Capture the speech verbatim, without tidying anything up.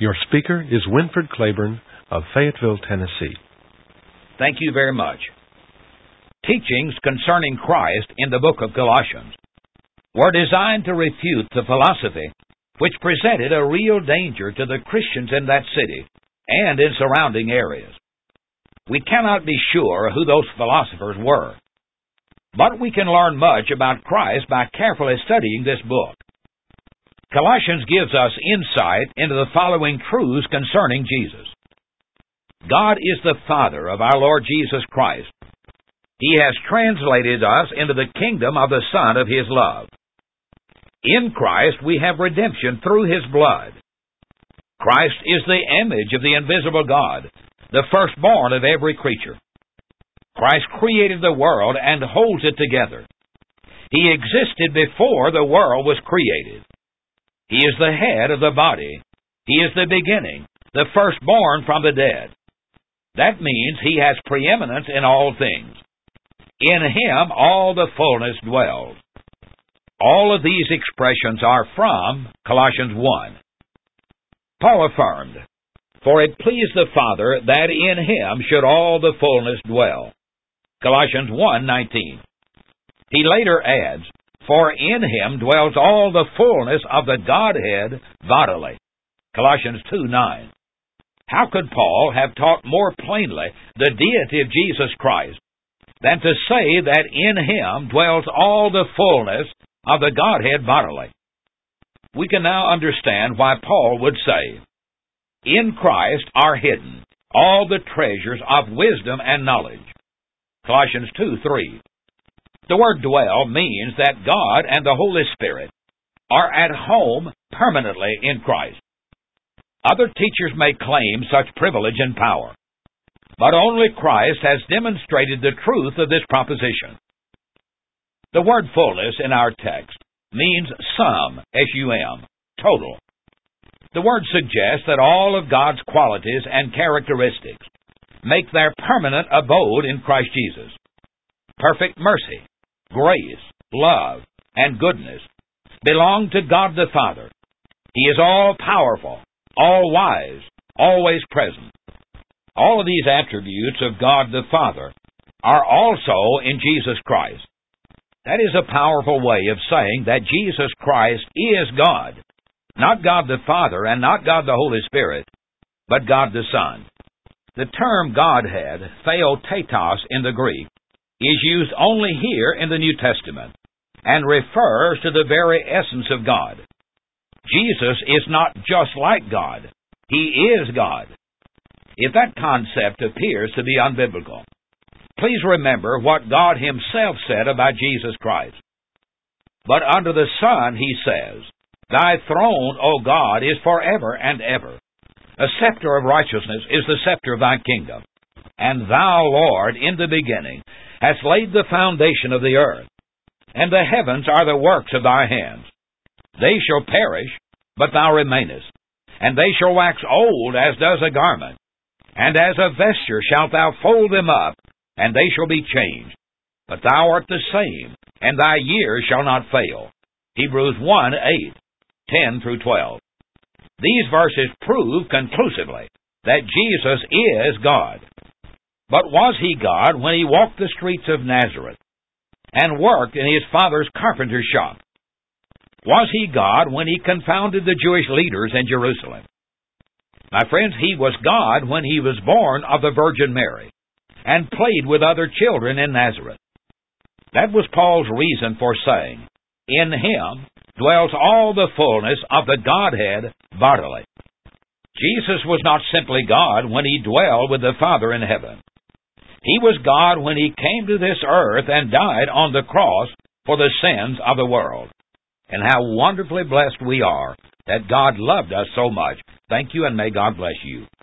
Your speaker is Winford Claiborne of Fayetteville, Tennessee. Thank you very much. Teachings concerning Christ in the book of Colossians were designed to refute the philosophy which presented a real danger to the Christians in that city and in surrounding areas. We cannot be sure who those philosophers were, but we can learn much about Christ by carefully studying this book. Colossians gives us insight into the following truths concerning Jesus. God is the Father of our Lord Jesus Christ. He has translated us into the kingdom of the Son of His love. In Christ we have redemption through His blood. Christ is the image of the invisible God, the firstborn of every creature. Christ created the world and holds it together. He existed before the world was created. He is the head of the body. He is the beginning, the firstborn from the dead. That means He has preeminence in all things. In Him all the fullness dwells. All of these expressions are from Colossians one. Paul affirmed, "For it pleased the Father that in Him should all the fullness dwell." Colossians one nineteen. He later adds, "For in Him dwells all the fullness of the Godhead bodily." Colossians two nine. How could Paul have taught more plainly the deity of Jesus Christ than to say that in Him dwells all the fullness of the Godhead bodily? We can now understand why Paul would say, "In Christ are hidden all the treasures of wisdom and knowledge." Colossians two three. The word dwell means that God and the Holy Spirit are at home permanently in Christ. Other teachers may claim such privilege and power, but only Christ has demonstrated the truth of this proposition. The word fullness in our text means sum, S U M, total. The word suggests that all of God's qualities and characteristics make their permanent abode in Christ Jesus. Perfect mercy, grace, love, and goodness belong to God the Father. He is all-powerful, all-wise, always present. All of these attributes of God the Father are also in Jesus Christ. That is a powerful way of saying that Jesus Christ is God, not God the Father and not God the Holy Spirit, but God the Son. The term Godhead, Theotetos in the Greek, is used only here in the New Testament and refers to the very essence of God. Jesus is not just like God. He is God. If that concept appears to be unbiblical, please remember what God Himself said about Jesus Christ. But under the Son, He says, "Thy throne, O God, is forever and ever. A scepter of righteousness is the scepter of Thy kingdom. And Thou, Lord, in the beginning, hast laid the foundation of the earth, and the heavens are the works of Thy hands. They shall perish, but Thou remainest, and they shall wax old as does a garment, and as a vesture shalt Thou fold them up, and they shall be changed. But Thou art the same, and Thy years shall not fail." Hebrews one eight, ten through twelve. These verses prove conclusively that Jesus is God. But was He God when He walked the streets of Nazareth and worked in His Father's carpenter's shop? Was He God when He confounded the Jewish leaders in Jerusalem? My friends, He was God when He was born of the Virgin Mary and played with other children in Nazareth. That was Paul's reason for saying, "In Him dwells all the fullness of the Godhead bodily." Jesus was not simply God when He dwelled with the Father in heaven. He was God when He came to this earth and died on the cross for the sins of the world. And how wonderfully blessed we are that God loved us so much. Thank you, and may God bless you.